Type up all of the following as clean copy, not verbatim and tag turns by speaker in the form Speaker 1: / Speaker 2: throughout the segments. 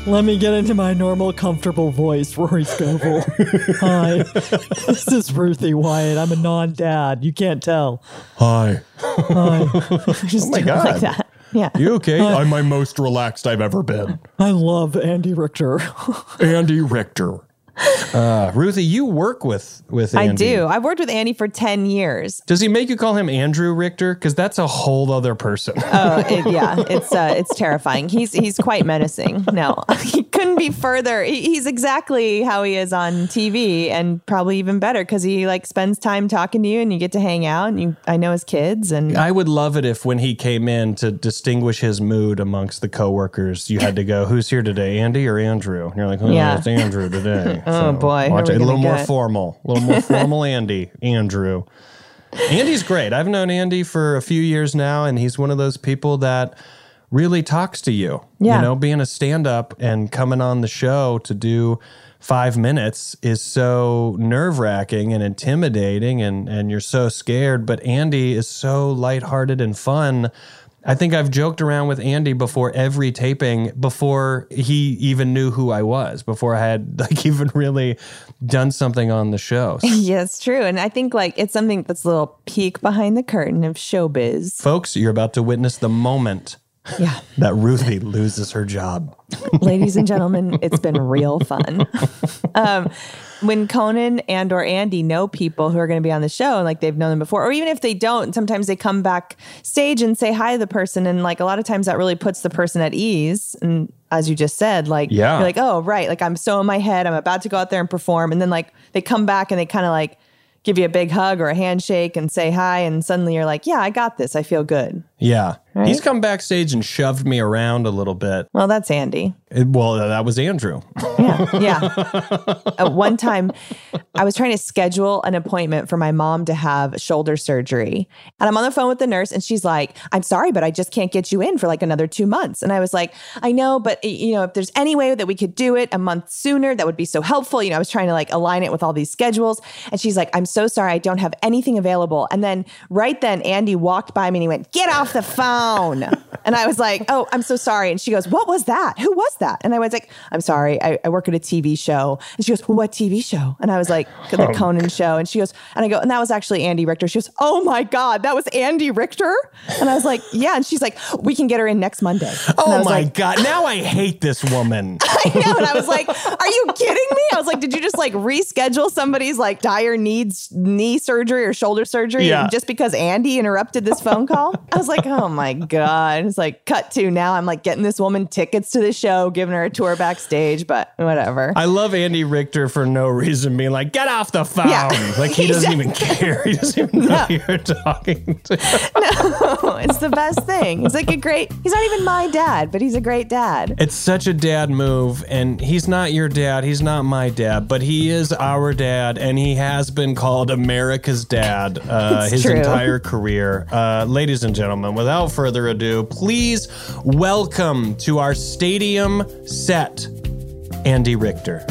Speaker 1: Let me get into my normal, comfortable voice, Rory Scovel. Hi, this is Ruthie Wyatt. I'm a non-dad. You can't tell.
Speaker 2: Hi.
Speaker 1: Just
Speaker 2: Oh my
Speaker 1: do it
Speaker 2: God.
Speaker 1: like that. Yeah.
Speaker 2: You okay? I'm my most relaxed I've ever been.
Speaker 1: I love Andy Richter.
Speaker 2: Andy Richter. Ruthie, you work with Andy.
Speaker 3: I do. I've worked with Andy for 10 years.
Speaker 2: Does he make you call him Andrew Richter? Because that's a whole other person.
Speaker 3: It's terrifying. He's quite menacing. No, he couldn't be further. He's exactly how he is on TV, and probably even better because he like spends time talking to you, and you get to hang out. And I know his kids, and
Speaker 2: I would love it if when he came in to distinguish his mood amongst the coworkers, you had to go, "Who's here today, Andy or Andrew?" And you're like, "Oh,
Speaker 3: Yeah.
Speaker 2: it's Andrew today."
Speaker 3: Oh, boy.
Speaker 2: Watch
Speaker 3: Who are
Speaker 2: it.
Speaker 3: we
Speaker 2: A little
Speaker 3: gonna
Speaker 2: more
Speaker 3: get?
Speaker 2: formal. A little more formal Andrew. Andy's great. I've known Andy for a few years now, and he's one of those people that really talks to you.
Speaker 3: Yeah.
Speaker 2: You know, being a stand-up and coming on the show to do 5 minutes is so nerve-wracking and intimidating, and you're so scared. But Andy is so lighthearted and fun. I think I've joked around with Andy before every taping, before he even knew who I was, before I had like even really done something on the show.
Speaker 3: yeah, it's true. And I think like it's something that's a little peek behind the curtain of showbiz.
Speaker 2: Folks, you're about to witness the moment
Speaker 3: Yeah.
Speaker 2: that Ruthie loses her job.
Speaker 3: Ladies and gentlemen, it's been real fun. When Conan and or Andy know people who are going to be on the show, and like they've known them before, or even if they don't, sometimes they come back stage and say hi to the person. And like a lot of times that really puts the person at ease. And as you just said, like,
Speaker 2: Yeah.
Speaker 3: you're like, oh, right. Like I'm so in my head, I'm about to go out there and perform. And then like they come back and they kind of like give you a big hug or a handshake and say hi. And suddenly you're like, yeah, I got this. I feel good.
Speaker 2: Yeah.
Speaker 3: Right?
Speaker 2: He's come backstage and shoved me around a little bit.
Speaker 3: Well, that's Andy.
Speaker 2: Well, that was Andrew.
Speaker 3: Yeah. One time, I was trying to schedule an appointment for my mom to have shoulder surgery. And I'm on the phone with the nurse, and she's like, I'm sorry, but I just can't get you in for like another 2 months. And I was like, I know, but you know, if there's any way that we could do it a month sooner, that would be so helpful. You know, I was trying to like align it with all these schedules. And she's like, I'm so sorry, I don't have anything available. And then right then, Andy walked by me and he went, get off the phone. And I was like, oh, I'm so sorry. And she goes, what was that? Who was that? And I was like, I'm sorry, I work at a TV show. And she goes, well, what TV show? And I was like, the Conan show. And she goes, and I go, and that was actually Andy Richter. She goes, oh my God, that was Andy Richter? And I was like, yeah. And she's like, we can get her in next Monday. And I
Speaker 2: Oh
Speaker 3: was
Speaker 2: my
Speaker 3: like,
Speaker 2: God. Now I hate this woman.
Speaker 3: I know. And I was like, are you kidding me? I was like, did you just like reschedule somebody's like dire needs knee surgery or shoulder surgery just because Andy interrupted this phone call? I was like, oh my God. It's like cut to now. I'm like getting this woman tickets to the show, giving her a tour backstage, but whatever.
Speaker 2: I love Andy Richter for no reason being like, get off the phone.
Speaker 3: Yeah.
Speaker 2: Like he doesn't even care. He doesn't even know who you're talking to.
Speaker 3: No, it's the best thing. He's like he's not even my dad, but he's a great dad.
Speaker 2: It's such a dad move, and he's not your dad. He's not my dad, but he is our dad, and he has been called America's dad his
Speaker 3: true.
Speaker 2: entire career. Ladies and gentlemen, without further ado, please welcome to our stadium set, Andy Richter.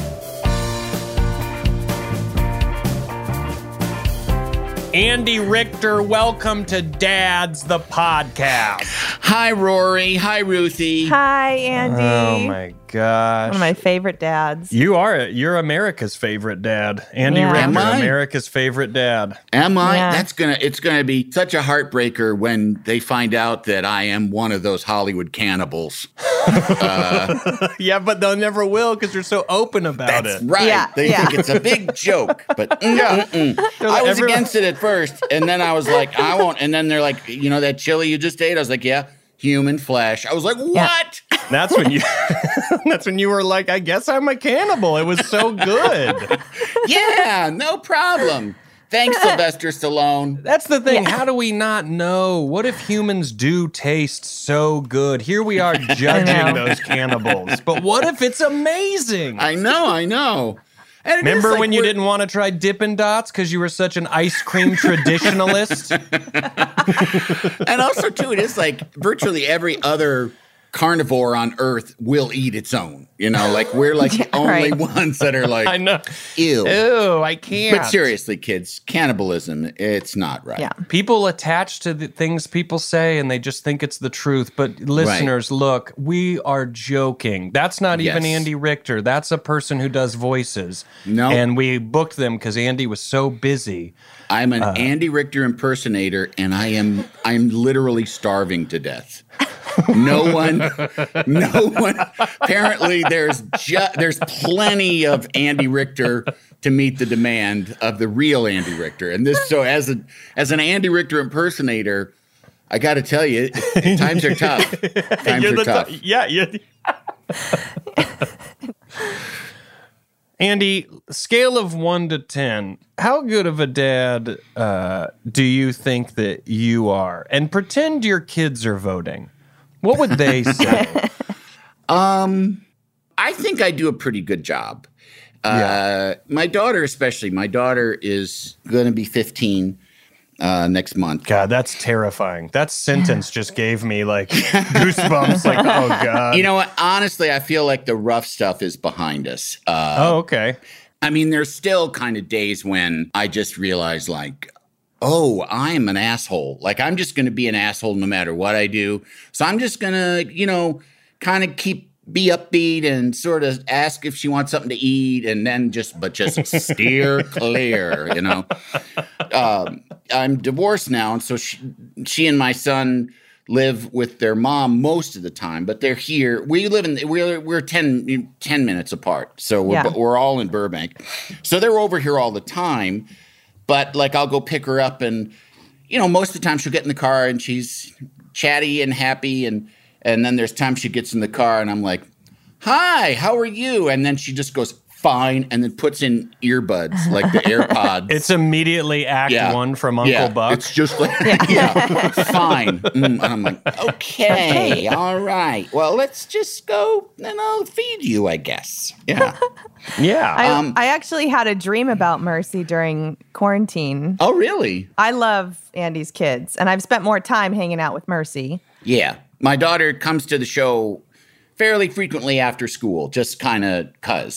Speaker 2: Andy Richter, welcome to Dad's the Podcast.
Speaker 4: Hi, Rory. Hi, Ruthie.
Speaker 3: Hi, Andy.
Speaker 2: Oh my gosh.
Speaker 3: One of my favorite dads.
Speaker 2: You're America's favorite dad. Andy
Speaker 3: Yeah.
Speaker 2: Richter,
Speaker 4: Am I?
Speaker 2: America's favorite dad.
Speaker 4: Am I?
Speaker 3: Yeah.
Speaker 4: It's gonna be such a heartbreaker when they find out that I am one of those Hollywood cannibals.
Speaker 2: Yeah, but they'll never will because you're so open about
Speaker 4: That's
Speaker 2: it.
Speaker 4: right.
Speaker 3: Yeah,
Speaker 4: They
Speaker 3: yeah.
Speaker 4: think it's a big joke, but I was against it at first, and then I was like, I won't. And then they're like, you know, that chili you just ate? I was like, yeah, human flesh. I was like, what?
Speaker 2: That's when you were like, I guess I'm a cannibal. It was so good.
Speaker 4: Yeah, no problem. Thanks, Sylvester Stallone.
Speaker 2: That's the thing. How do we not know? What if humans do taste so good? Here we are judging those cannibals. But what if it's amazing?
Speaker 4: I know. And it is
Speaker 2: Remember
Speaker 4: like
Speaker 2: when you
Speaker 4: we're-
Speaker 2: didn't want to try Dippin' Dots because you were such an ice cream traditionalist?
Speaker 4: And also, too, it is like virtually every other carnivore on Earth will eat its own. You know, like we're like the only ones that are like,
Speaker 2: I know.
Speaker 4: Ew,
Speaker 2: I can't.
Speaker 4: But seriously, kids, cannibalism, it's not right.
Speaker 3: Yeah.
Speaker 2: People attach to the things people say and they just think it's the truth. But listeners, look, we are joking. That's not even Andy Richter. That's a person who does voices.
Speaker 4: No.
Speaker 2: And we booked them because Andy was so busy.
Speaker 4: I'm an Andy Richter impersonator, and I'm literally starving to death. No one. Apparently, there's plenty of Andy Richter to meet the demand of the real Andy Richter. And this, so as an Andy Richter impersonator, I got to tell you, times are tough. Times are tough.
Speaker 2: Andy, scale of 1 to 10, how good of a dad do you think that you are? And pretend your kids are voting. What would they say?
Speaker 4: I think I do a pretty good job. My daughter especially. My daughter is going to be 15 next month.
Speaker 2: God, that's terrifying. That sentence just gave me like goosebumps. Like, oh God.
Speaker 4: You know what? Honestly, I feel like the rough stuff is behind us.
Speaker 2: Okay.
Speaker 4: I mean, there's still kind of days when I just realize like, oh, I'm an asshole. Like, I'm just going to be an asshole no matter what I do. So I'm just going to, kind of be upbeat and sort of ask if she wants something to eat and then just steer clear, I'm divorced now. And so she and my son live with their mom most of the time, but they're here. We live we're 10 minutes apart. So we're all in Burbank. So they're over here all the time. But like I'll go pick her up and, most of the time she'll get in the car and she's chatty and happy. And then there's times she gets in the car and I'm like, hi, how are you? And then she just goes, fine. And then puts in earbuds, like the AirPods.
Speaker 2: It's immediately act 1 from Uncle Buck.
Speaker 4: It's just like, fine. And I'm like, okay, all right. Well, let's just go and I'll feed you, I guess. Yeah.
Speaker 2: Yeah.
Speaker 3: I actually had a dream about Mercy during quarantine.
Speaker 4: Oh, really?
Speaker 3: I love Andy's kids, and I've spent more time hanging out with Mercy.
Speaker 4: Yeah. My daughter comes to the show fairly frequently after school, just kind of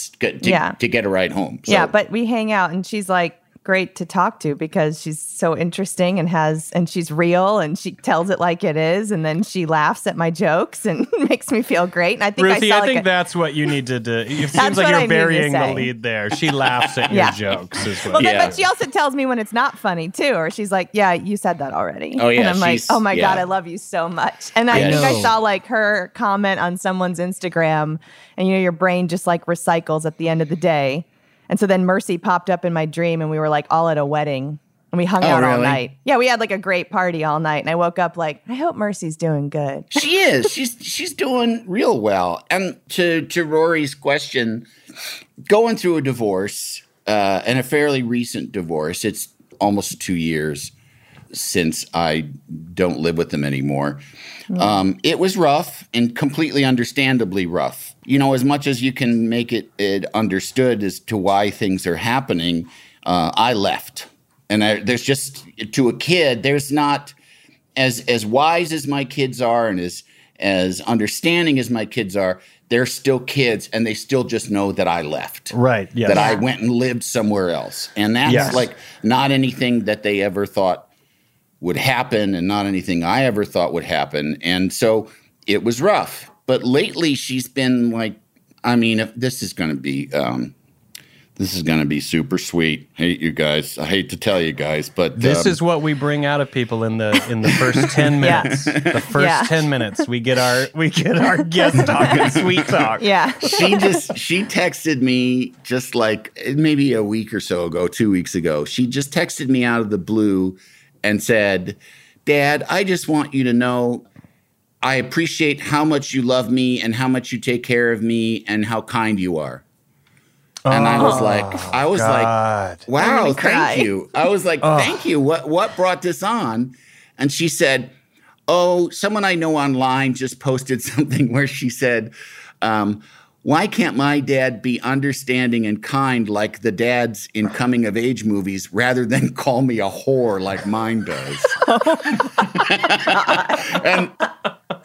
Speaker 4: to get a ride home. So.
Speaker 3: Yeah, but we hang out, and she's like great to talk to because she's so interesting and she's real and she tells it like it is, and then she laughs at my jokes and makes me feel great. And I think
Speaker 2: Ruthie, I think that's what you need to do. It seems like you're burying the lead there. She laughs at your jokes as well.
Speaker 3: But she also tells me when it's not funny too, or she's like, "Yeah, you said that already."
Speaker 4: Oh yeah,
Speaker 3: and I'm like, "Oh my God, I love you so much." And I think I saw like her comment on someone's Instagram, and your brain just like recycles at the end of the day. And so then Mercy popped up in my dream, and we were like all at a wedding, and we hung out all night. Yeah, we had like a great party all night, and I woke up like, I hope Mercy's doing good.
Speaker 4: She is. She's doing real well. And to Rory's question, going through a divorce, and a fairly recent divorce, it's almost 2 years since I don't live with them anymore. It was rough and completely understandably rough. As much as you can make it understood as to why things are happening, I left. And there's just, to a kid, there's not, as wise as my kids are and as understanding as my kids are, they're still kids and they still just know that I left.
Speaker 2: Right, yes.
Speaker 4: That I went and lived somewhere else. And that's like not anything that they ever thought would happen and not anything I ever thought would happen. And so it was rough. But lately she's been like, if this is going to be super sweet. Hate you guys. I hate to tell you guys, but
Speaker 2: this is what we bring out of people in the first 10 minutes. The first 10 minutes we get our guest talking sweet talk.
Speaker 3: Yeah.
Speaker 4: She texted me just like maybe a week or so ago, 2 weeks ago. She just texted me out of the blue and said, Dad, I just want you to know I appreciate how much you love me and how much you take care of me and how kind you are. And I was like, wow, thank you. I was like, thank you. What brought this on? And she said, someone I know online just posted something where she said, why can't my dad be understanding and kind like the dads in coming of age movies rather than call me a whore like mine does?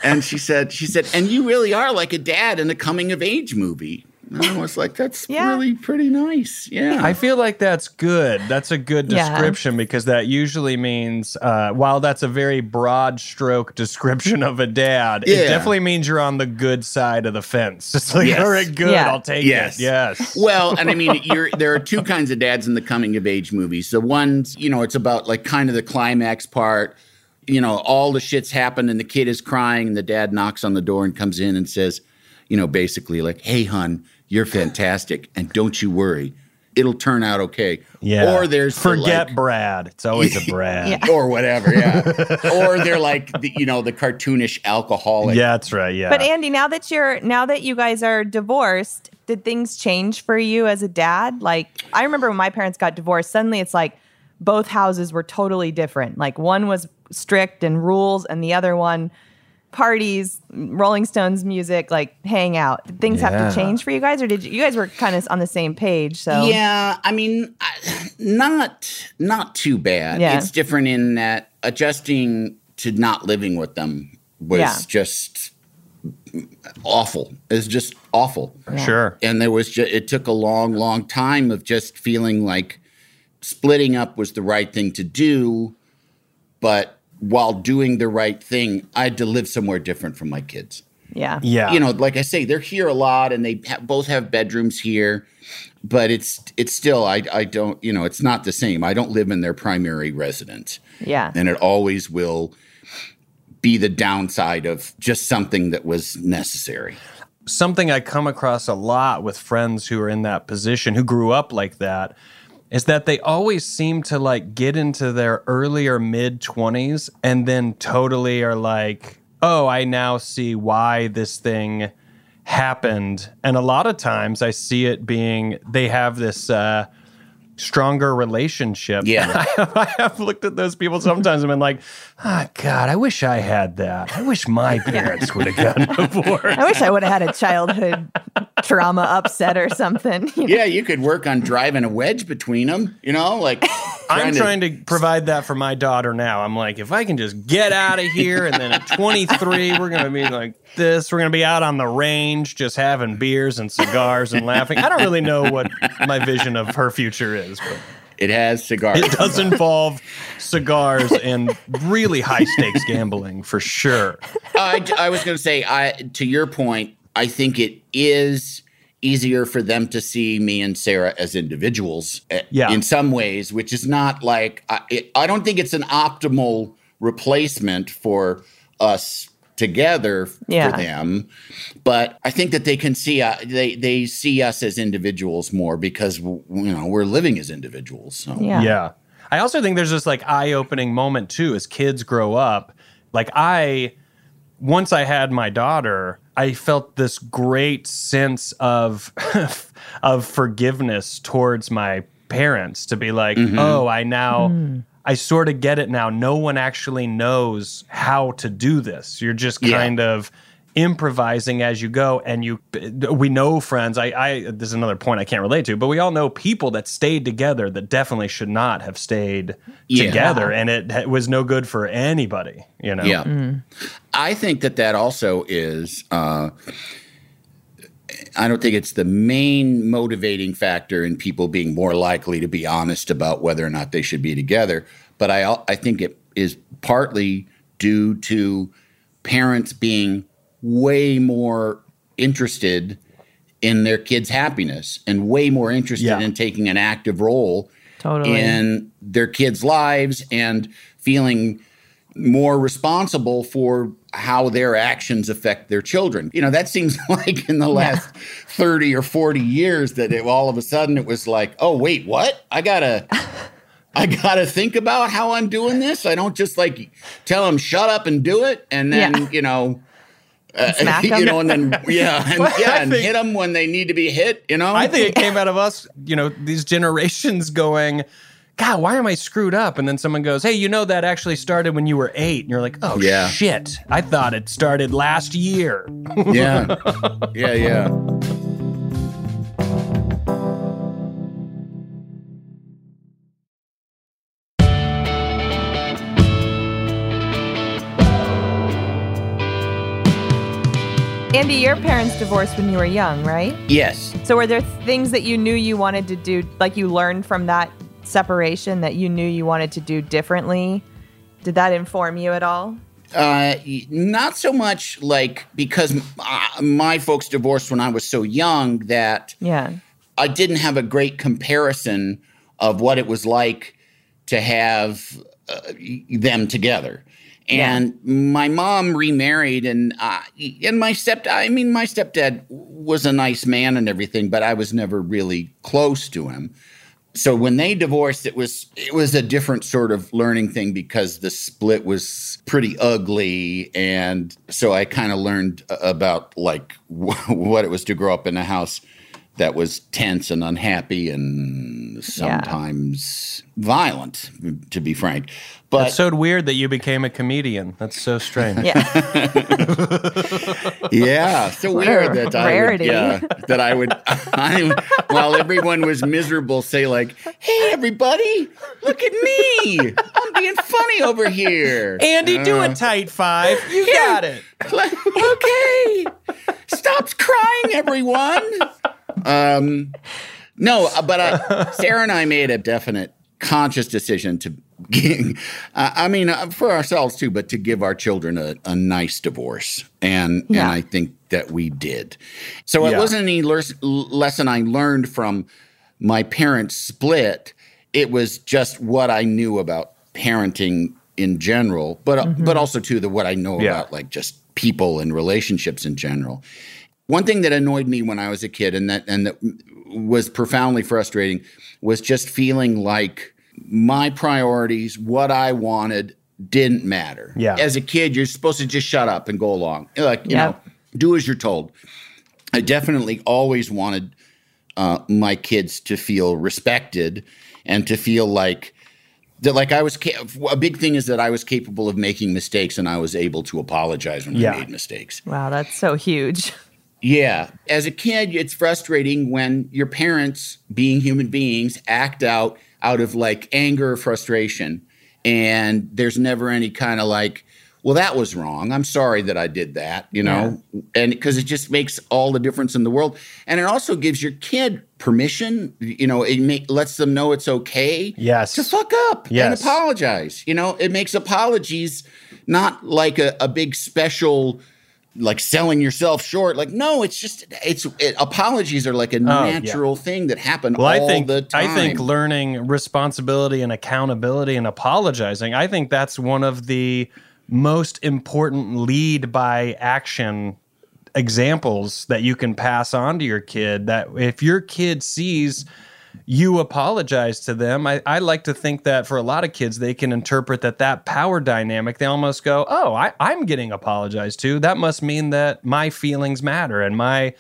Speaker 4: And she said, and you really are like a dad in a coming of age movie. And I was like, that's really pretty nice. Yeah.
Speaker 2: I feel like that's good. That's a good description because that usually means, while that's a very broad stroke description of a dad, it definitely means you're on the good side of the fence. It's like, all right, good, I'll take it. Yes.
Speaker 4: Well, and I mean, there are two kinds of dads in the coming of age movies. So one's, it's about like kind of the climax part. All the shit's happened and the kid is crying and the dad knocks on the door and comes in and says, basically like, hey, hon, you're fantastic. And don't you worry. It'll turn out okay.
Speaker 2: Yeah.
Speaker 4: Or there's
Speaker 2: forget Brad. It's always a Brad.
Speaker 4: Or whatever. Yeah. Or they're like, the cartoonish alcoholic.
Speaker 2: Yeah, that's right. Yeah.
Speaker 3: But Andy, now that you guys are divorced, did things change for you as a dad? Like, I remember when my parents got divorced, suddenly it's like both houses were totally different. Like one was strict and rules and the other one parties, Rolling Stones music, like hang out. Did things have to change for you guys, or did you guys were kind of on the same page? So
Speaker 4: yeah, I mean, not too bad.
Speaker 3: Yeah.
Speaker 4: It's different in that adjusting to not living with them was just awful. It's just awful.
Speaker 2: Sure.
Speaker 4: And it took a long, long time of just feeling like splitting up was the right thing to do, but while doing the right thing, I had to live somewhere different from my kids.
Speaker 3: Yeah.
Speaker 2: Yeah.
Speaker 4: Like I say, they're here a lot and they both have bedrooms here, but it's still, I don't, it's not the same. I don't live in their primary residence.
Speaker 3: Yeah.
Speaker 4: And it always will be the downside of just something that was necessary.
Speaker 2: Something I come across a lot with friends who are in that position, who grew up like that, is that they always seem to like get into their early or mid 20s and then totally are like, oh, I now see why this thing happened. And a lot of times I see it being they have this stronger relationship.
Speaker 4: Yeah.
Speaker 2: I have looked at those people sometimes and been like, oh, God, I wish I had that. I wish my parents would have gotten divorced.
Speaker 3: I wish I would have had a childhood trauma upset or something.
Speaker 4: Yeah, you could work on driving a wedge between them, like.
Speaker 2: I'm trying to provide that for my daughter now. I'm like, if I can just get out of here, and then at 23, we're going to be like this. We're going to be out on the range just having beers and cigars and laughing. I don't really know what my vision of her future is, but
Speaker 4: it has cigars.
Speaker 2: It does involve cigars and really high-stakes gambling, for sure.
Speaker 4: I was going to say, to your point, I think it is easier for them to see me and Sarah as individuals in some ways, which is not like, I don't think it's an optimal replacement for us together for them. But I think that they can see, they see us as individuals more because, we're living as individuals. So.
Speaker 2: Yeah. I also think there's this like eye-opening moment too, as kids grow up. Like once I had my daughter, I felt this great sense of forgiveness towards my parents to be like, oh, I sort of get it now. No one actually knows how to do this. You're just kind of improvising as you go. And we know friends. This is another point I can't relate to, but we all know people that stayed together that definitely should not have stayed together. And it was no good for anybody, Yeah.
Speaker 4: I think that also is, I don't think it's the main motivating factor in people being more likely to be honest about whether or not they should be together. But I think it is partly due to parents being way more interested in their kids' happiness and way more interested in taking an active role in their kids' lives and feeling more responsible for how their actions affect their children. That seems like in the last 30 or 40 years that all of a sudden it was like, oh, wait, what? I gotta think about how I'm doing this. I don't just like tell them shut up and do it. And then,
Speaker 3: smack them.
Speaker 4: And then, and hit them when they need to be hit,
Speaker 2: I think it came out of us, these generations going, God, why am I screwed up? And then someone goes, hey, that actually started when you were 8. And you're like, oh, shit. I thought it started last year.
Speaker 4: Yeah. Yeah.
Speaker 3: Andy, your parents divorced when you were young, right?
Speaker 4: Yes.
Speaker 3: So were there things that you knew you wanted to do, like you learned from that separation that you knew you wanted to do differently? Did that inform you at all?
Speaker 4: Not so much, like, because my folks divorced when I was so young that I didn't have a great comparison of what it was like to have them together. And my mom remarried, and my stepdad was a nice man and everything, but I was never really close to him. So when they divorced, it was a different sort of learning thing because the split was pretty ugly. And so I kind of learned about like what it was to grow up in a house that was tense and unhappy and sometimes violent, to be frank. But
Speaker 2: it's so weird that you became a comedian. That's so strange.
Speaker 3: Yeah.
Speaker 4: Yeah, so weird that I would, while everyone was miserable, say like, "Hey, everybody, look at me! I'm being funny over here."
Speaker 2: Andy, do a tight five. You got it.
Speaker 4: Okay, stop crying, everyone. No, but Sarah and I made a definite conscious decision to, for ourselves too, but to give our children a nice divorce. And I think that we did. So it wasn't any lesson I learned from my parents' split. It was just what I knew about parenting in general, but also too what I know about like just people and relationships in general. One thing that annoyed me when I was a kid and that was profoundly frustrating was just feeling like my priorities, what I wanted, didn't matter.
Speaker 2: Yeah.
Speaker 4: As a kid, you're supposed to just shut up and go along. Like, you know, do as you're told. I definitely always wanted my kids to feel respected and to feel like that, like I was a big thing is that I was capable of making mistakes and I was able to apologize when I made mistakes.
Speaker 3: Wow, that's so huge.
Speaker 4: Yeah. As a kid, it's frustrating when your parents, being human beings, act out of like anger or frustration. And there's never any kind of like, well, that was wrong. I'm sorry that I did that, you know, and because it just makes all the difference in the world. And it also gives your kid permission, you know, lets them know it's okay to fuck up and apologize. You know, it makes apologies not like a big special, like selling yourself short. Like, no, it's just, apologies are like a natural thing that happen all the time.
Speaker 2: I think learning responsibility and accountability and apologizing, I think that's one of the most important lead by action examples that you can pass on to your kid. That if your kid sees you apologize to them, I like to think that for a lot of kids, they can interpret that power dynamic. They almost go, oh, I'm getting apologized to. That must mean that my feelings matter and my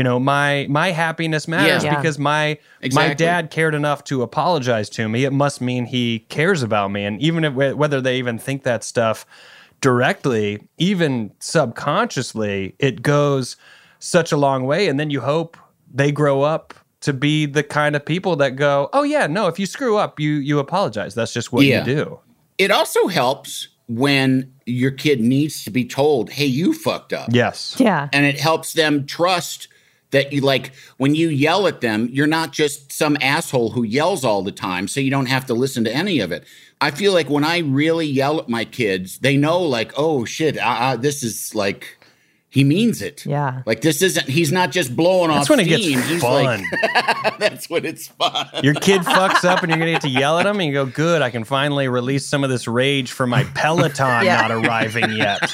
Speaker 2: happiness matters because my dad cared enough to apologize to me. It must mean he cares about me. And even whether they even think that stuff directly, even subconsciously, it goes such a long way. And then you hope they grow up to be the kind of people that go, oh yeah, no, if you screw up, you apologize. That's just what you do.
Speaker 4: It also helps when your kid needs to be told, hey, you fucked up.
Speaker 2: Yes.
Speaker 3: Yeah.
Speaker 4: And it helps them trust that you, like, when you yell at them, you're not just some asshole who yells all the time, so you don't have to listen to any of it. I feel like when I really yell at my kids, they know, like, oh shit, this is like, he means it.
Speaker 3: Yeah.
Speaker 4: Like, he's not just blowing off steam.
Speaker 2: That's when it gets fun.
Speaker 4: Like, that's when it's fun.
Speaker 2: Your kid fucks up and you're going to get to yell at him and you go, good, I can finally release some of this rage for my Peloton not arriving yet.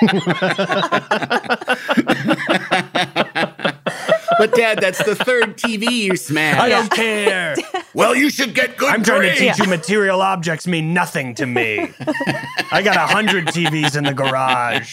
Speaker 4: But Dad, that's the third TV you smashed.
Speaker 2: I don't care.
Speaker 4: Well, you should get good
Speaker 2: I'm trying to teach you material objects mean nothing to me. I got 100 TVs in the garage.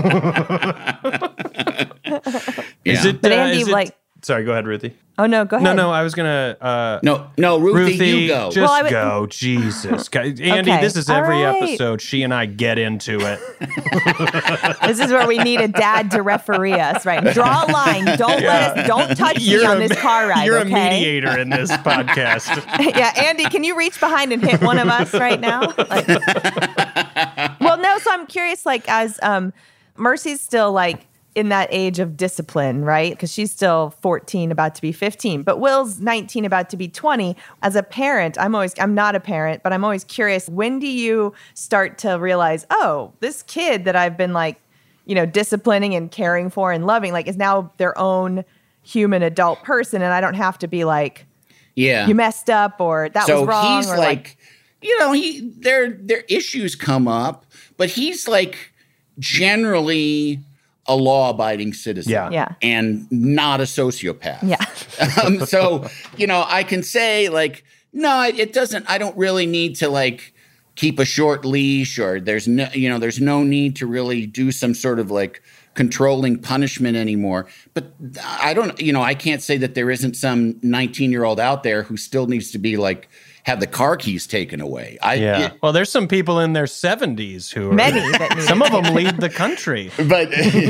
Speaker 2: Is it?
Speaker 3: But Andy,
Speaker 2: sorry, go ahead, Ruthie.
Speaker 3: Oh, no, go ahead.
Speaker 2: No, I was going to...
Speaker 4: No, Ruthie, you go.
Speaker 2: Just go. Jesus. Andy, this is every episode. She and I get into it.
Speaker 3: This is where we need a dad to referee us, right? Draw a line. Don't touch me on this car ride,
Speaker 2: You're
Speaker 3: okay?
Speaker 2: a mediator in this podcast.
Speaker 3: Yeah, Andy, can you reach behind and hit one of us right now? Well, no, so I'm curious, like, as Mercy's still, like, in that age of discipline, right? Because she's still 14, about to be 15, but Will's 19, about to be 20. As a parent, I'm not a parent, but I'm always curious, when do you start to realize, oh, this kid that I've been like, disciplining and caring for and loving, like, is now their own human adult person, and I don't have to be like, you messed up, or that was wrong.
Speaker 4: So he's
Speaker 3: or
Speaker 4: like, their issues come up, but he's like generally a law-abiding citizen, and not a sociopath.
Speaker 3: Yeah.
Speaker 4: So I can say like, no, it doesn't. I don't really need to like keep a short leash, or there's no need to really do some sort of like controlling punishment anymore. But I don't, I can't say that there isn't some 19-year-old out there who still needs to be like, have the car keys taken away.
Speaker 2: Well, there's some people in their 70s who are,
Speaker 3: many that need
Speaker 2: some of them lead the country.
Speaker 4: But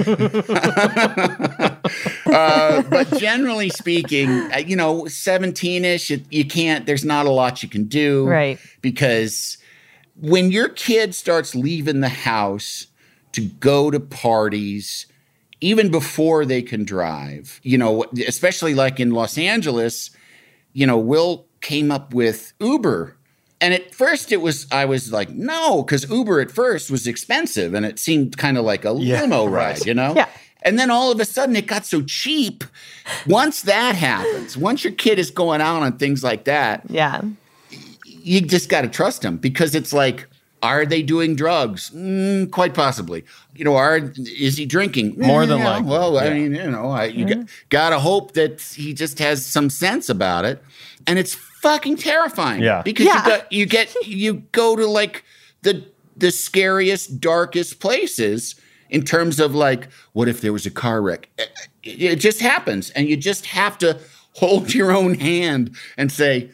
Speaker 4: but generally speaking, 17-ish, you can't, there's not a lot you can do.
Speaker 3: Right.
Speaker 4: Because when your kid starts leaving the house to go to parties, even before they can drive, especially like in Los Angeles, Will came up with Uber. And at first I was like, no, because Uber at first was expensive and it seemed kind of like a limo ride,
Speaker 3: Yeah.
Speaker 4: And then all of a sudden it got so cheap. Once that happens, once your kid is going out on things like that, you just got to trust them, because it's like, are they doing drugs? Quite possibly. Is he drinking?
Speaker 2: More than likely.
Speaker 4: Well, I mean, you got to hope that he just has some sense about it. And it's fucking terrifying.
Speaker 2: Yeah.
Speaker 4: Because you go to like the scariest, darkest places in terms of like, what if there was a car wreck? It just happens. And you just have to hold your own hand and say,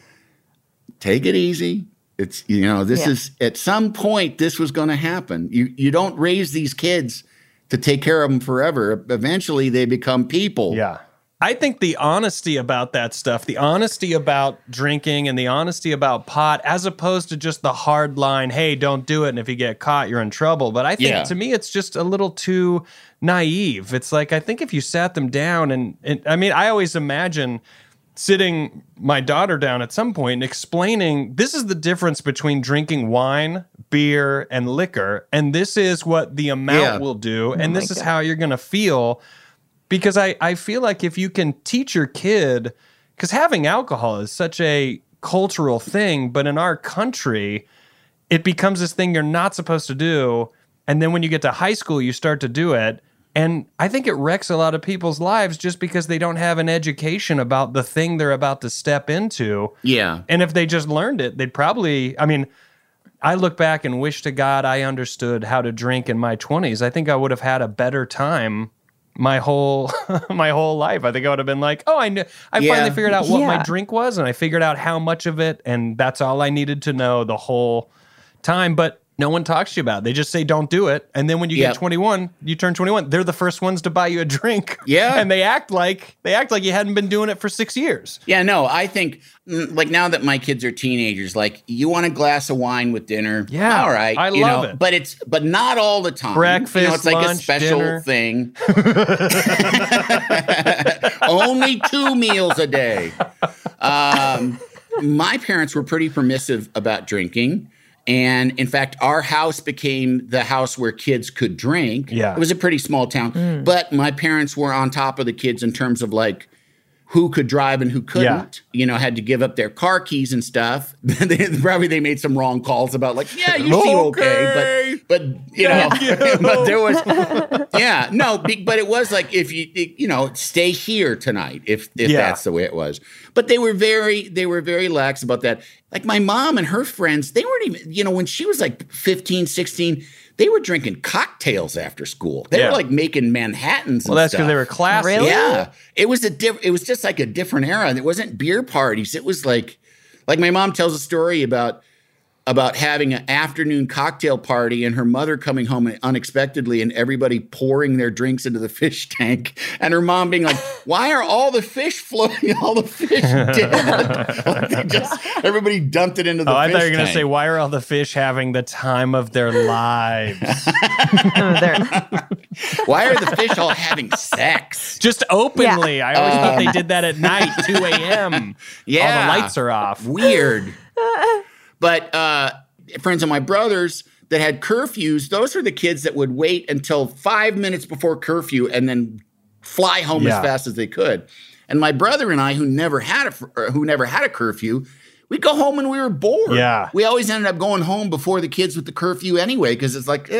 Speaker 4: take it easy. It's, this is, at some point, this was going to happen. You don't raise these kids to take care of them forever. Eventually, they become people.
Speaker 2: Yeah. I think the honesty about that stuff, the honesty about drinking and the honesty about pot, as opposed to just the hard line, hey, don't do it, and if you get caught, you're in trouble. But I think, to me, it's just a little too naive. It's like, I think if you sat them down and I mean, I always imagine sitting my daughter down at some point and explaining, this is the difference between drinking wine, beer, and liquor, and this is what the amount will do, and this is how you're going to feel. Because I feel like if you can teach your kid, because having alcohol is such a cultural thing, but in our country, it becomes this thing you're not supposed to do, and then when you get to high school, you start to do it. And I think it wrecks a lot of people's lives just because they don't have an education about the thing they're about to step into.
Speaker 4: Yeah.
Speaker 2: And if they just learned it, they'd probably, I mean, I look back and wish to God I understood how to drink in my 20s. I think I would have had a better time my whole life. I think I would have been like, oh, I finally figured out what my drink was, and I figured out how much of it, and that's all I needed to know the whole time. But no one talks to you about it. They just say, don't do it. And then when you get 21, you turn 21, they're the first ones to buy you a drink.
Speaker 4: Yeah.
Speaker 2: And they act like you hadn't been doing it for 6 years.
Speaker 4: Yeah, no, I think, like, now that my kids are teenagers, like, you want a glass of wine with dinner?
Speaker 2: Yeah.
Speaker 4: All right.
Speaker 2: I love it.
Speaker 4: But not all the time.
Speaker 2: Breakfast,
Speaker 4: it's like
Speaker 2: lunch,
Speaker 4: a special
Speaker 2: dinner.
Speaker 4: thing. Only 2 meals a day. My parents were pretty permissive about drinking. And in fact, our house became the house where kids could drink.
Speaker 2: Yeah.
Speaker 4: It was a pretty small town. But my parents were on top of the kids in terms of like who could drive and who couldn't. Had to give up their car keys and stuff. They made some wrong calls about like, you seem okay. But but there was, but it was like, if you stay here tonight, if that's the way it was. But they were very lax about that. Like my mom and her friends, they weren't even, when she was like 15, 16, they were drinking cocktails after school. They were like making Manhattans.
Speaker 2: Well, that's because they were classy.
Speaker 3: Really?
Speaker 4: Yeah. It was just like a different era. It wasn't beer parties. It was like my mom tells a story about about having an afternoon cocktail party and her mother coming home unexpectedly and everybody pouring their drinks into the fish tank and her mom being like, why are all the fish floating, all the fish dead? Like everybody dumped it into the fish tank.
Speaker 2: I thought you were going to say, why are all the fish having the time of their lives?
Speaker 4: Why are the fish all having sex?
Speaker 2: Just openly. Yeah. I always thought they did that at night, 2 a.m.
Speaker 4: Yeah.
Speaker 2: All the lights are off.
Speaker 4: Weird. But friends of my brothers that had curfews, those are the kids that would wait until 5 minutes before curfew and then fly home as fast as they could. And my brother and I, who never had a curfew, we'd go home when we were bored.
Speaker 2: Yeah.
Speaker 4: We always ended up going home before the kids with the curfew anyway, because it's like,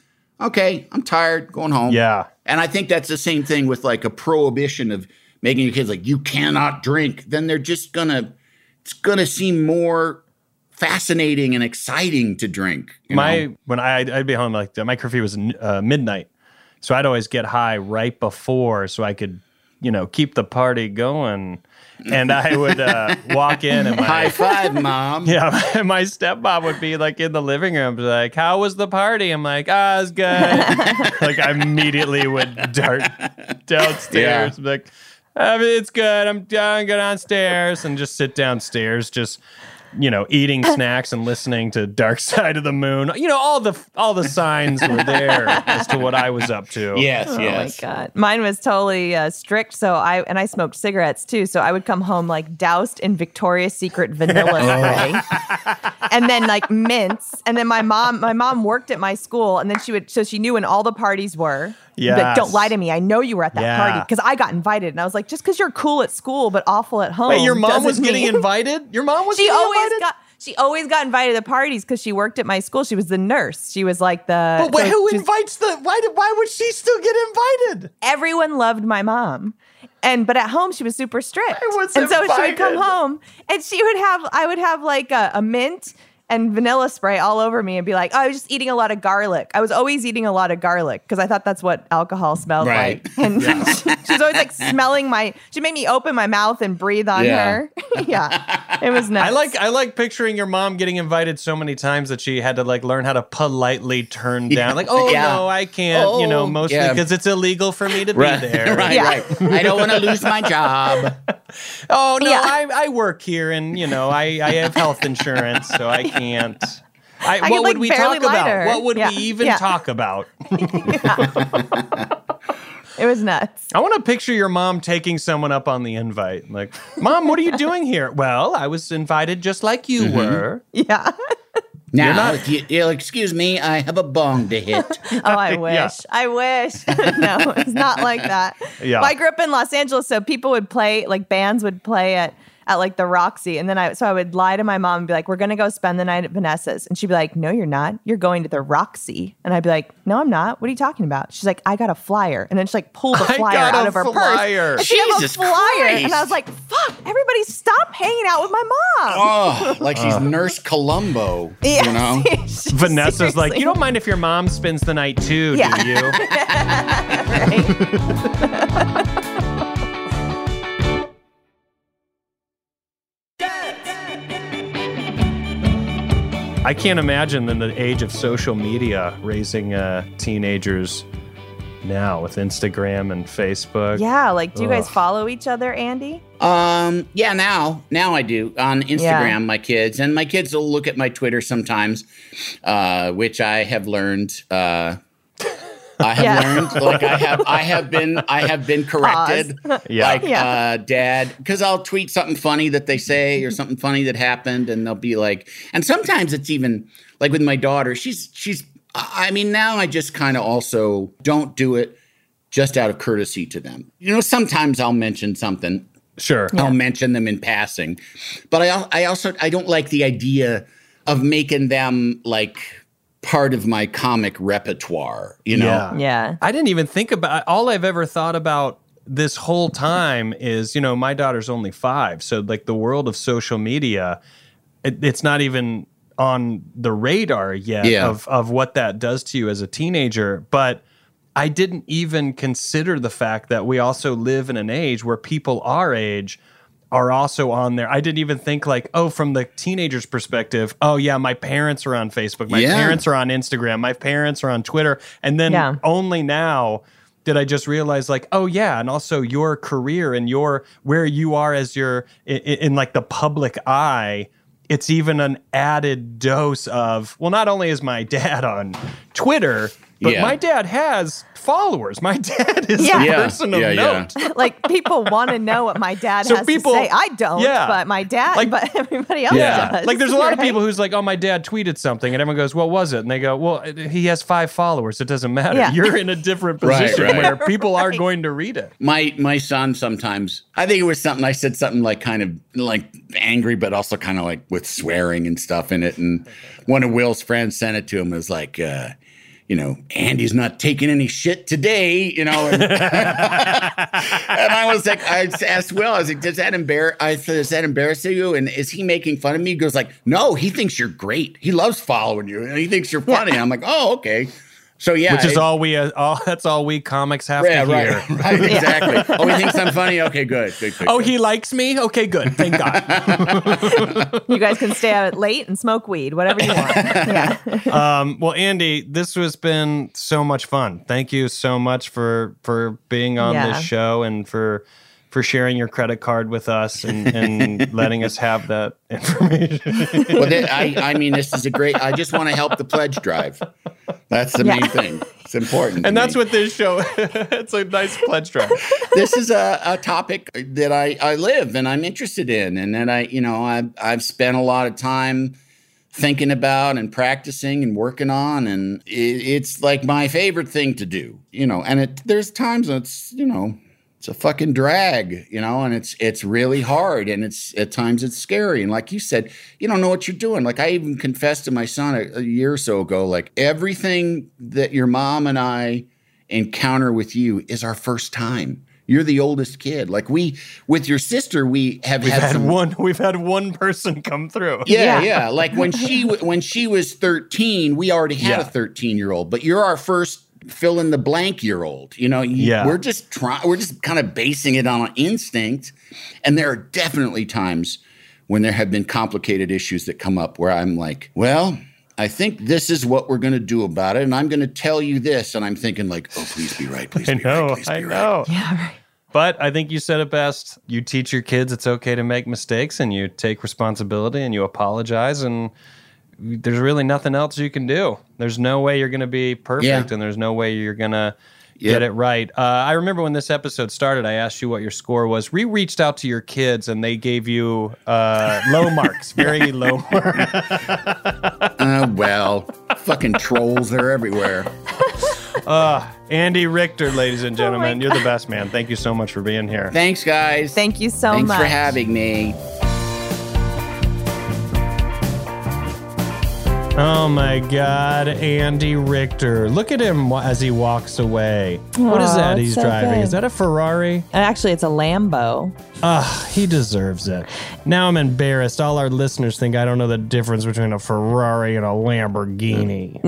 Speaker 4: okay, I'm tired, going home.
Speaker 2: Yeah.
Speaker 4: And I think that's the same thing with like a prohibition of making your kids like, you cannot drink. Then they're just it's gonna seem more fascinating and exciting to drink.
Speaker 2: When I'd be home, like my curfew was midnight, so I'd always get high right before, so I could, keep the party going. And I would walk in and
Speaker 4: high five, Mom.
Speaker 2: Yeah, my stepmom would be like in the living room, like, "How was the party?" I'm like, "Ah, it's good." Like I immediately would dart downstairs, like, "It's good. I'm done. Go downstairs," and just sit downstairs, just eating snacks and listening to Dark Side of the Moon. All the signs were there as to what I was up to.
Speaker 4: Yes.
Speaker 3: Oh my God. Mine was totally strict. So I smoked cigarettes too. So I would come home like doused in Victoria's Secret vanilla spray and then like mints. And then my mom worked at my school and then she knew when all the parties were.
Speaker 2: Yeah.
Speaker 3: Like, don't lie to me. I know you were at that party because I got invited. And I was like, just because you're cool at school but awful at home.
Speaker 2: Wait, your mom was getting invited? Your mom was getting invited?
Speaker 3: She always got invited to parties because she worked at my school. She was the nurse. She was like the...
Speaker 2: But who invites why would she still get invited?
Speaker 3: Everyone loved my mom. But at home, she was super strict.
Speaker 2: So
Speaker 3: she would come home and I would have like a mint and vanilla spray all over me and be like, oh, I was just eating a lot of garlic. I was always eating a lot of garlic because I thought that's what alcohol smelled like. And she was always like smelling she made me open my mouth and breathe on her. Yeah, it was nuts.
Speaker 2: I like picturing your mom getting invited so many times that she had to like learn how to politely turn down. Like, no, I can't, mostly because it's illegal for me to be there.
Speaker 4: Right. I don't want to lose my job.
Speaker 2: Oh, no, I work here and, I have health insurance, so I can't. What would we talk about? What would we even talk about?
Speaker 3: It was nuts.
Speaker 2: I want to picture your mom taking someone up on the invite. Like, Mom, what are you doing here? Well, I was invited just like you were.
Speaker 3: Yeah.
Speaker 4: Now, excuse me, I have a bong to hit.
Speaker 3: Oh, I wish.
Speaker 2: Yeah.
Speaker 3: I wish. No, it's not like that.
Speaker 2: Yeah.
Speaker 3: Well, I grew up in Los Angeles, so people would play, like bands would play at like the Roxy. And then I would lie to my mom and be like, we're going to go spend the night at Vanessa's. And she'd be like, no, you're not. You're going to the Roxy. And I'd be like, no, I'm not. What are you talking about? She's like, I got a flyer. And then she like pulled the flyer out of her purse. And she had a flyer.
Speaker 4: Christ.
Speaker 3: And I was like, fuck, everybody stop hanging out with my mom.
Speaker 4: Oh, like she's Nurse Columbo,
Speaker 3: Yeah,
Speaker 2: Vanessa's like, you don't mind if your mom spends the night too, do you?
Speaker 3: Right.
Speaker 2: I can't imagine in the age of social media raising teenagers now with Instagram and Facebook.
Speaker 3: Yeah, like do you guys follow each other, Andy?
Speaker 4: Yeah, now I do on Instagram, my kids, and my kids will look at my Twitter sometimes, which I have learned. Like I have been corrected. Dad, because I'll tweet something funny that they say or something funny that happened, and they'll be like, and sometimes it's even like with my daughter, now I just kind of also don't do it just out of courtesy to them. Sometimes I'll mention something.
Speaker 2: Sure.
Speaker 4: I'll mention them in passing, but I don't like the idea of making them like part of my comic repertoire,
Speaker 3: Yeah.
Speaker 2: I didn't even think about, all I've ever thought about this whole time is, my daughter's only 5. So like the world of social media, it's not even on the radar yet of what that does to you as a teenager. But I didn't even consider the fact that we also live in an age where people our age are also on there. I didn't even think like, oh, from the teenager's perspective, oh yeah, my parents are on Facebook, my parents are on Instagram, my parents are on Twitter. And then only now did I just realize like, oh yeah, and also your career and where you are as your in like the public eye. It's even an added dose of, well, not only is my dad on Twitter, but my dad has followers. My dad is a person of note.
Speaker 3: Like, people want to know what my dad has to say. I don't, but my dad, but everybody else does.
Speaker 2: Like, there's a lot of people who's like, oh, my dad tweeted something, and everyone goes, what was it? And they go, well, he has 5 followers. It doesn't matter.
Speaker 3: Yeah.
Speaker 2: You're in a different position where people are going to read it.
Speaker 4: My son sometimes, I think it was something, I said something like kind of like angry, but also kind of like with swearing and stuff in it. And one of Will's friends sent it to him. It was like, Andy's not taking any shit today, And, and I was like, I asked Will, I was like, does that embarrass you? And is he making fun of me? He goes like, no, he thinks you're great. He loves following you and he thinks you're funny. I'm like, oh, okay. So yeah,
Speaker 2: which is that's all we comics have to hear.
Speaker 4: Right, exactly. Oh, he thinks I'm funny. Okay, good.
Speaker 2: Oh, he likes me. Okay, good. Thank God.
Speaker 3: You guys can stay out late and smoke weed, whatever you want. Yeah.
Speaker 2: Well, Andy, this has been so much fun. Thank you so much for being on this show and for sharing your credit card with us and letting us have that information.
Speaker 4: Well, I mean, this is I just want to help the pledge drive. That's the main thing. It's important.
Speaker 2: And that's what this show, it's a nice pledge drive.
Speaker 4: This is a topic that I live and I'm interested in. And that I've spent a lot of time thinking about and practicing and working on. And it's like my favorite thing to do, and there's times when it's a fucking drag, and it's really hard, and at times it's scary. And like you said, you don't know what you're doing. Like I even confessed to my son a year or so ago, like everything that your mom and I encounter with you is our first time. You're the oldest kid. Like with your sister, we've had
Speaker 2: one person come through.
Speaker 4: Yeah. Like when she was 13, we already had a 13-year-old, but you're our first fill in the blank year old. We're just kind of basing it on an instinct. And there are definitely times when there have been complicated issues that come up where I'm like, well, I think this is what we're going to do about it. And I'm going to tell you this. And I'm thinking like, oh, please be right. Please be right. Please be right.
Speaker 3: Yeah, right.
Speaker 2: But I think you said it best. You teach your kids it's okay to make mistakes and you take responsibility and you apologize, and there's really nothing else you can do. There's no way you're going to be perfect, and there's no way you're going to get it right. I remember when this episode started, I asked you what your score was. We reached out to your kids, and they gave you low marks, very low marks.
Speaker 4: Well, fucking trolls, they're everywhere.
Speaker 2: Andy Richter, ladies and gentlemen, you're the best, man. Thank you so much for being here.
Speaker 4: Thanks, guys.
Speaker 3: Thank you so much.
Speaker 4: Thanks for having me.
Speaker 2: Oh my God, Andy Richter. Look at him as he walks away. What is that he's driving?
Speaker 3: Good.
Speaker 2: Is that a Ferrari?
Speaker 3: Actually, it's a Lambo.
Speaker 2: He deserves it. Now I'm embarrassed. All our listeners think I don't know the difference between a Ferrari and a Lamborghini.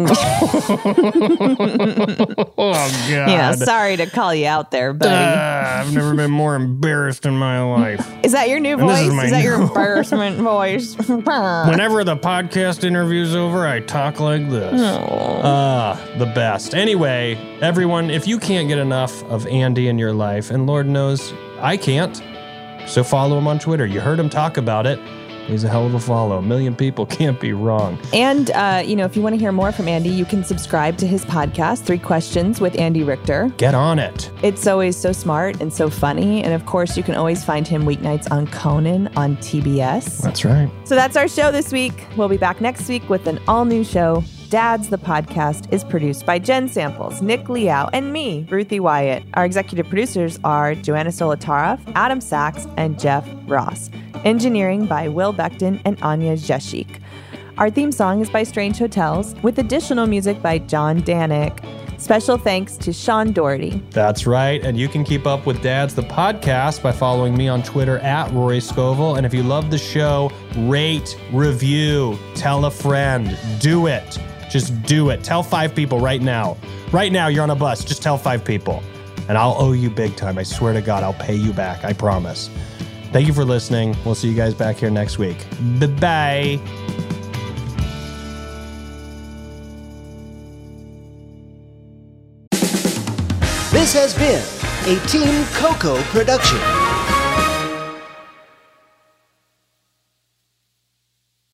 Speaker 2: Oh, God.
Speaker 3: Yeah, sorry to call you out there, buddy.
Speaker 2: I've never been more embarrassed in my life.
Speaker 3: Is that your new voice? Is that your embarrassment voice?
Speaker 2: Whenever the podcast interview's over, I talk like this. The best. Anyway, everyone, if you can't get enough of Andy in your life, and Lord knows I can't, so follow him on Twitter. You heard him talk about it. He's a hell of a follow. 1 million people can't be wrong.
Speaker 3: And, if you want to hear more from Andy, you can subscribe to his podcast, 3 Questions with Andy Richter.
Speaker 2: Get on it.
Speaker 3: It's always so smart and so funny. And, of course, you can always find him weeknights on Conan on TBS.
Speaker 2: That's right.
Speaker 3: So that's our show this week. We'll be back next week with an all-new show. Dads, the podcast, is produced by Jen Samples, Nick Liao, and me, Ruthie Wyatt. Our executive producers are Joanna Solotaroff, Adam Sachs, and Jeff Ross. Engineering by Will Beckton and Anya Zeshik. Our theme song is by Strange Hotels, with additional music by John Danik. Special thanks to Sean Doherty.
Speaker 2: That's right. And you can keep up with Dads, the podcast, by following me on Twitter at Rory Scovel. And if you love the show, rate, review, tell a friend. Do it. Just do it. Tell 5 people right now. Right now, you're on a bus. Just tell 5 people. And I'll owe you big time. I swear to God, I'll pay you back. I promise. Thank you for listening. We'll see you guys back here next week. Bye-bye.
Speaker 5: This has been a Team Coco production.